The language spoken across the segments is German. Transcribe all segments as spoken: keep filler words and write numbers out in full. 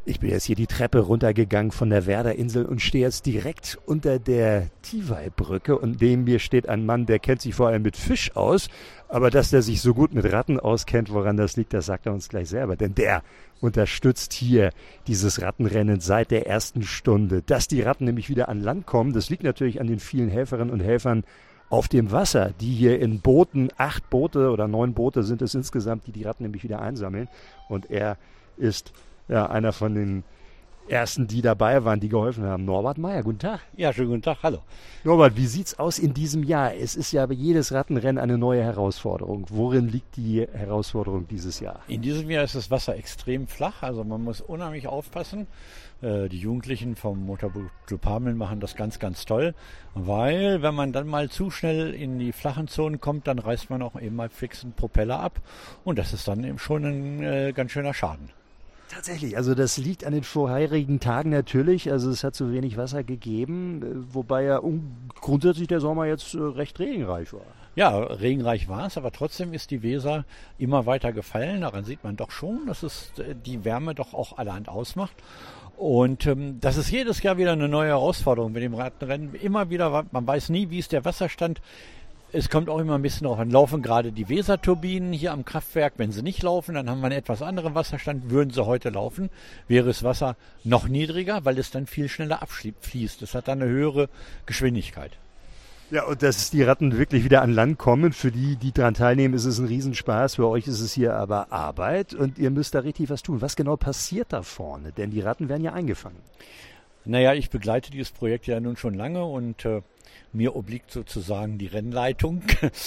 Ich bin jetzt hier die Treppe runtergegangen von der Werderinsel und stehe jetzt direkt unter der Tiwai-Brücke und neben mir steht ein Mann, der kennt sich vor allem mit Fisch aus, aber dass der sich so gut mit Ratten auskennt, woran das liegt, das sagt er uns gleich selber, denn der unterstützt hier dieses Rattenrennen seit der ersten Stunde. Dass die Ratten nämlich wieder an Land kommen, das liegt natürlich an den vielen Helferinnen und Helfern auf dem Wasser, die hier in Booten, acht Boote oder neun Boote sind es insgesamt, die die Ratten nämlich wieder einsammeln und er ist ja, einer von den ersten, die dabei waren, die geholfen haben. Norbert Meyer, guten Tag. Ja, schönen guten Tag, hallo. Norbert, wie sieht's aus in diesem Jahr? Es ist ja bei jedes Rattenrennen eine neue Herausforderung. Worin liegt die Herausforderung dieses Jahr? In diesem Jahr ist das Wasser extrem flach, also man muss unheimlich aufpassen. Äh, die Jugendlichen vom Motorboot Club Hameln machen das ganz, ganz toll, weil wenn man dann mal zu schnell in die flachen Zonen kommt, dann reißt man auch eben mal fix einen Propeller ab und das ist dann eben schon ein äh, ganz schöner Schaden. Tatsächlich, also das liegt an den vorherigen Tagen natürlich, also es hat zu wenig Wasser gegeben, wobei ja grundsätzlich der Sommer jetzt recht regenreich war. Ja, regenreich war es, aber trotzdem ist die Weser immer weiter gefallen. Daran sieht man doch schon, dass es die Wärme doch auch allerhand ausmacht. Und ähm, das ist jedes Jahr wieder eine neue Herausforderung mit dem Rattenrennen. Immer wieder, man weiß nie, wie ist der Wasserstand. Es kommt auch immer ein bisschen darauf an, laufen gerade die Weserturbinen hier am Kraftwerk. Wenn sie nicht laufen, dann haben wir einen etwas anderen Wasserstand. Würden sie heute laufen, wäre das Wasser noch niedriger, weil es dann viel schneller abfließt. Es hat dann eine höhere Geschwindigkeit. Ja, und dass die Ratten wirklich wieder an Land kommen, für die, die daran teilnehmen, ist es ein Riesenspaß. Für euch ist es hier aber Arbeit und ihr müsst da richtig was tun. Was genau passiert da vorne? Denn die Ratten werden ja eingefangen. Naja, ich begleite dieses Projekt ja nun schon lange und äh, mir obliegt sozusagen die Rennleitung.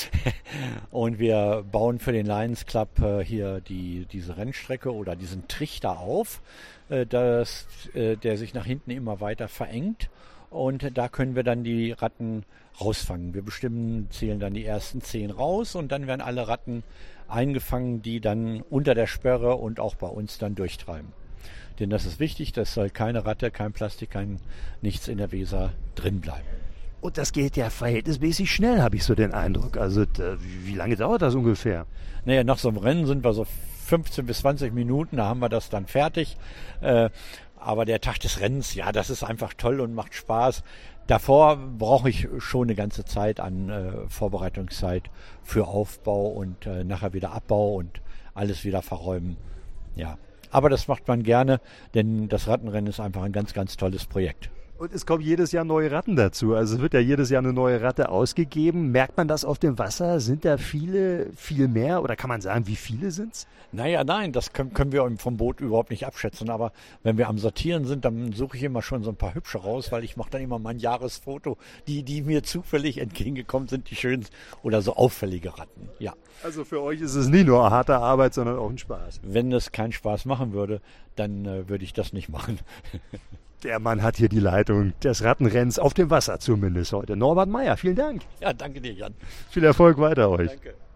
Und wir bauen für den Lions Club äh, hier die, diese Rennstrecke oder diesen Trichter auf, äh, dass, äh, der sich nach hinten immer weiter verengt. Und da können wir dann die Ratten rausfangen. Wir bestimmen, zählen dann die ersten zehn raus und dann werden alle Ratten eingefangen, die dann unter der Sperre und auch bei uns dann durchtreiben. Denn das ist wichtig, dass soll keine Ratte, kein Plastik, kein nichts in der Weser drin bleiben. Und das geht ja verhältnismäßig schnell, habe ich so den Eindruck. Also wie lange dauert das ungefähr? Naja, nach so einem Rennen sind wir so fünfzehn bis zwanzig Minuten, da haben wir das dann fertig. Äh, aber der Tag des Rennens, ja, das ist einfach toll und macht Spaß. Davor brauche ich schon eine ganze Zeit an äh, Vorbereitungszeit für Aufbau und äh, nachher wieder Abbau und alles wieder verräumen. Ja, aber das macht man gerne, denn das Rattenrennen ist einfach ein ganz, ganz tolles Projekt. Und es kommen jedes Jahr neue Ratten dazu. Also es wird ja jedes Jahr eine neue Ratte ausgegeben. Merkt man das auf dem Wasser? Sind da viele, viel mehr? Oder kann man sagen, wie viele sind's? Naja, nein, das können, können wir vom Boot überhaupt nicht abschätzen. Aber wenn wir am Sortieren sind, dann suche ich immer schon so ein paar hübsche raus, weil ich mache dann immer mein Jahresfoto. Die, die mir zufällig entgegengekommen sind, die schönen oder so auffällige Ratten. Ja. Also für euch ist es nicht nur harte Arbeit, sondern auch ein Spaß. Wenn es keinen Spaß machen würde, dann äh, würde ich das nicht machen. Der Mann hat hier die Leitung des Rattenrennens auf dem Wasser zumindest heute. Norbert Meyer, vielen Dank. Ja, danke dir, Jan. Viel Erfolg weiter euch. Danke.